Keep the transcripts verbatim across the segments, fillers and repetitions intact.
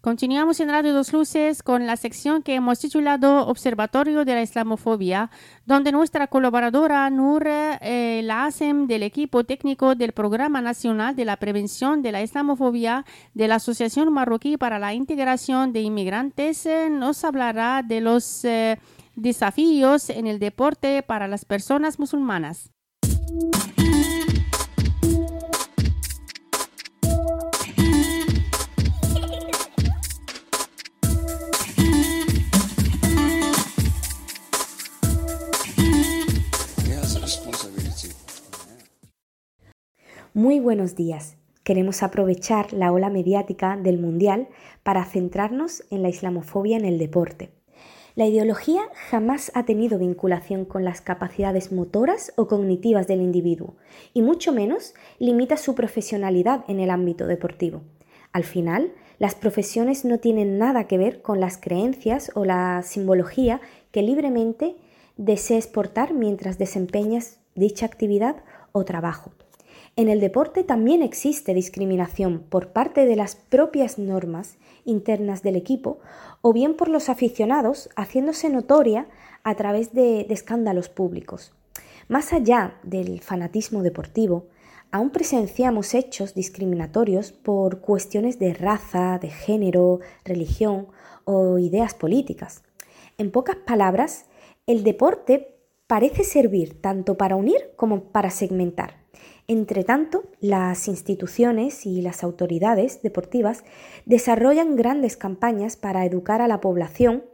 Continuamos en Radio Dos Luces con la sección que hemos titulado Observatorio de la Islamofobia, donde nuestra colaboradora Nur eh, Lasem del equipo técnico del Programa Nacional de la Prevención de la Islamofobia de la Asociación Marroquí para la Integración de Inmigrantes eh, nos hablará de los eh, desafíos en el deporte para las personas musulmanas. Muy buenos días. Queremos aprovechar la ola mediática del Mundial para centrarnos en la islamofobia en el deporte. La ideología jamás ha tenido vinculación con las capacidades motoras o cognitivas del individuo, y mucho menos limita su profesionalidad en el ámbito deportivo. Al final, las profesiones no tienen nada que ver con las creencias o la simbología que libremente desees portar mientras desempeñas dicha actividad o trabajo. En el deporte también existe discriminación por parte de las propias normas internas del equipo o bien por los aficionados haciéndose notoria a través de, de escándalos públicos. Más allá del fanatismo deportivo, aún presenciamos hechos discriminatorios por cuestiones de raza, de género, religión o ideas políticas. En pocas palabras, el deporte parece servir tanto para unir como para segmentar. Entre tanto, las instituciones y las autoridades deportivas desarrollan grandes campañas para educar a la población,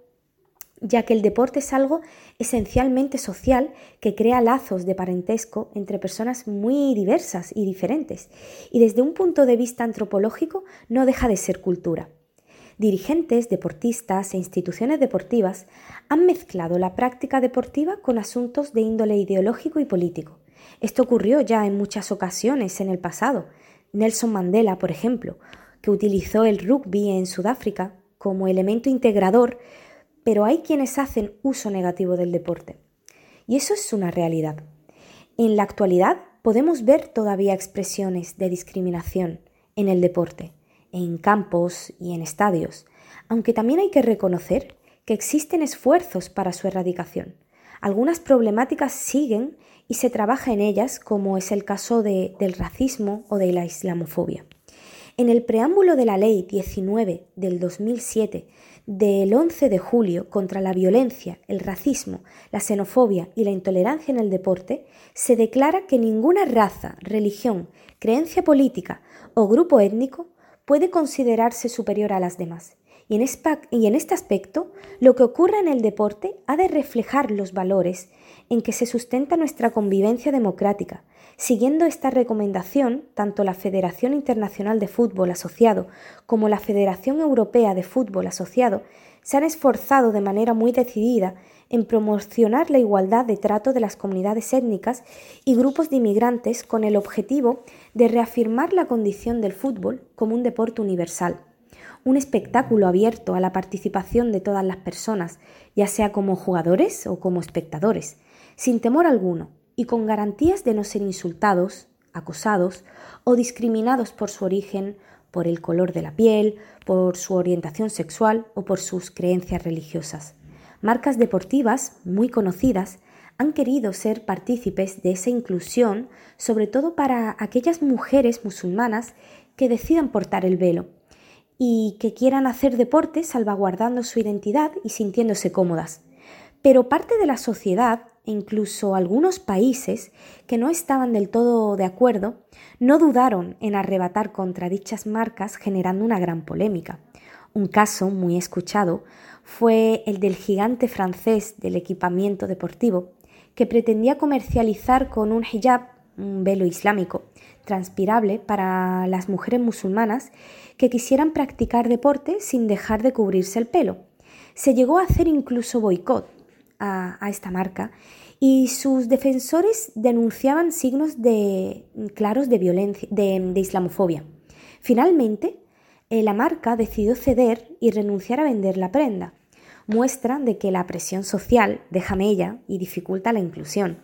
ya que el deporte es algo esencialmente social que crea lazos de parentesco entre personas muy diversas y diferentes, y desde un punto de vista antropológico no deja de ser cultura. Dirigentes, deportistas e instituciones deportivas han mezclado la práctica deportiva con asuntos de índole ideológico y político. Esto ocurrió ya en muchas ocasiones en el pasado. Nelson Mandela, por ejemplo, que utilizó el rugby en Sudáfrica como elemento integrador, pero hay quienes hacen uso negativo del deporte. Y eso es una realidad. En la actualidad podemos ver todavía expresiones de discriminación en el deporte, en campos y en estadios, aunque también hay que reconocer que existen esfuerzos para su erradicación. Algunas problemáticas siguen y se trabaja en ellas, como es el caso de, del racismo o de la islamofobia. En el preámbulo de la Ley diecinueve del dos mil siete del once de julio contra la violencia, el racismo, la xenofobia y la intolerancia en el deporte, se declara que ninguna raza, religión, creencia política o grupo étnico puede considerarse superior a las demás. Y en, espa- y en este aspecto, lo que ocurra en el deporte ha de reflejar los valores en que se sustenta nuestra convivencia democrática. Siguiendo esta recomendación, tanto la Federación Internacional de Fútbol Asociado como la Federación Europea de Fútbol Asociado se han esforzado de manera muy decidida en promocionar la igualdad de trato de las comunidades étnicas y grupos de inmigrantes con el objetivo de reafirmar la condición del fútbol como un deporte universal. Un espectáculo abierto a la participación de todas las personas, ya sea como jugadores o como espectadores, sin temor alguno y con garantías de no ser insultados, acosados o discriminados por su origen, por el color de la piel, por su orientación sexual o por sus creencias religiosas. Marcas deportivas muy conocidas han querido ser partícipes de esa inclusión, sobre todo para aquellas mujeres musulmanas que decidan portar el velo y que quieran hacer deporte salvaguardando su identidad y sintiéndose cómodas. Pero parte de la sociedad, e incluso algunos países que no estaban del todo de acuerdo, no dudaron en arrebatar contra dichas marcas, generando una gran polémica. Un caso muy escuchado fue el del gigante francés del equipamiento deportivo, que pretendía comercializar con un hijab, un velo islámico, transpirable para las mujeres musulmanas que quisieran practicar deporte sin dejar de cubrirse el pelo. Se llegó a hacer incluso boicot a, a esta marca y sus defensores denunciaban signos de, claros de, violencia, de, de islamofobia. Finalmente, eh, la marca decidió ceder y renunciar a vender la prenda, muestra de que la presión social deja mella y dificulta la inclusión.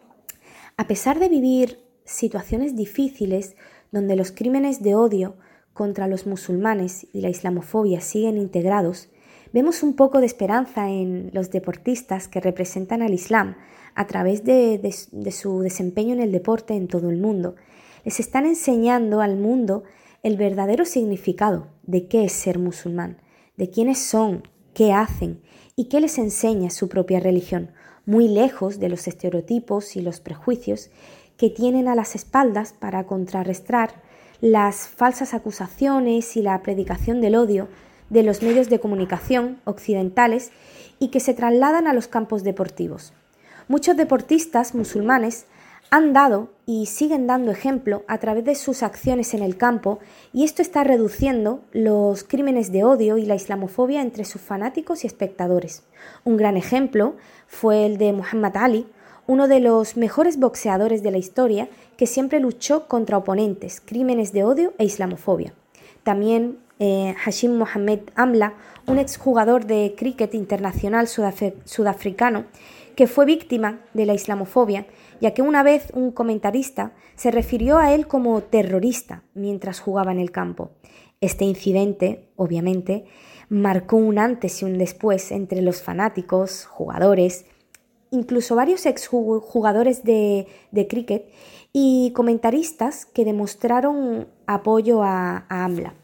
A pesar de vivir situaciones difíciles donde los crímenes de odio contra los musulmanes y la islamofobia siguen integrados, vemos un poco de esperanza en los deportistas que representan al Islam a través de, de, de su desempeño en el deporte en todo el mundo. Les están enseñando al mundo el verdadero significado de qué es ser musulmán, de quiénes son, qué hacen y qué les enseña su propia religión, muy lejos de los estereotipos y los prejuicios que tienen a las espaldas para contrarrestar las falsas acusaciones y la predicación del odio de los medios de comunicación occidentales y que se trasladan a los campos deportivos. Muchos deportistas musulmanes han dado y siguen dando ejemplo a través de sus acciones en el campo, y esto está reduciendo los crímenes de odio y la islamofobia entre sus fanáticos y espectadores. Un gran ejemplo fue el de Muhammad Ali, uno de los mejores boxeadores de la historia que siempre luchó contra oponentes, crímenes de odio e islamofobia. También eh, Hashim Mohamed Amla, un exjugador de cricket internacional sudaf- sudafricano, que fue víctima de la islamofobia, ya que una vez un comentarista se refirió a él como terrorista mientras jugaba en el campo. Este incidente, obviamente, marcó un antes y un después entre los fanáticos, jugadores, incluso varios exjugadores de, de cricket y comentaristas que demostraron apoyo a, a Amla.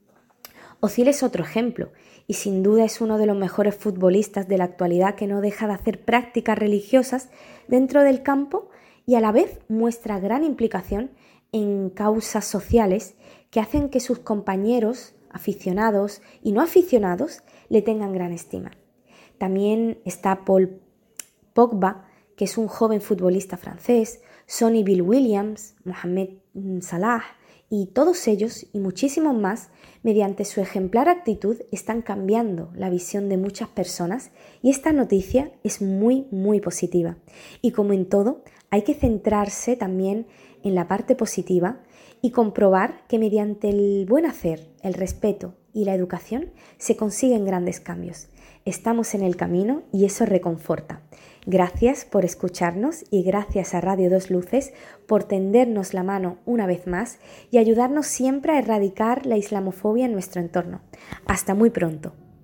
Ozil es otro ejemplo y sin duda es uno de los mejores futbolistas de la actualidad que no deja de hacer prácticas religiosas dentro del campo y a la vez muestra gran implicación en causas sociales que hacen que sus compañeros, aficionados y no aficionados, le tengan gran estima. También está Paul Pogba, que es un joven futbolista francés, Sonny Bill Williams, Mohamed Salah y todos ellos y muchísimos más, mediante su ejemplar actitud, están cambiando la visión de muchas personas y esta noticia es muy, muy positiva. Y como en todo, hay que centrarse también en la parte positiva y comprobar que mediante el buen hacer, el respeto y la educación se consiguen grandes cambios. Estamos en el camino y eso reconforta. Gracias por escucharnos y gracias a Radio Dos Luces por tendernos la mano una vez más y ayudarnos siempre a erradicar la islamofobia en nuestro entorno. Hasta muy pronto.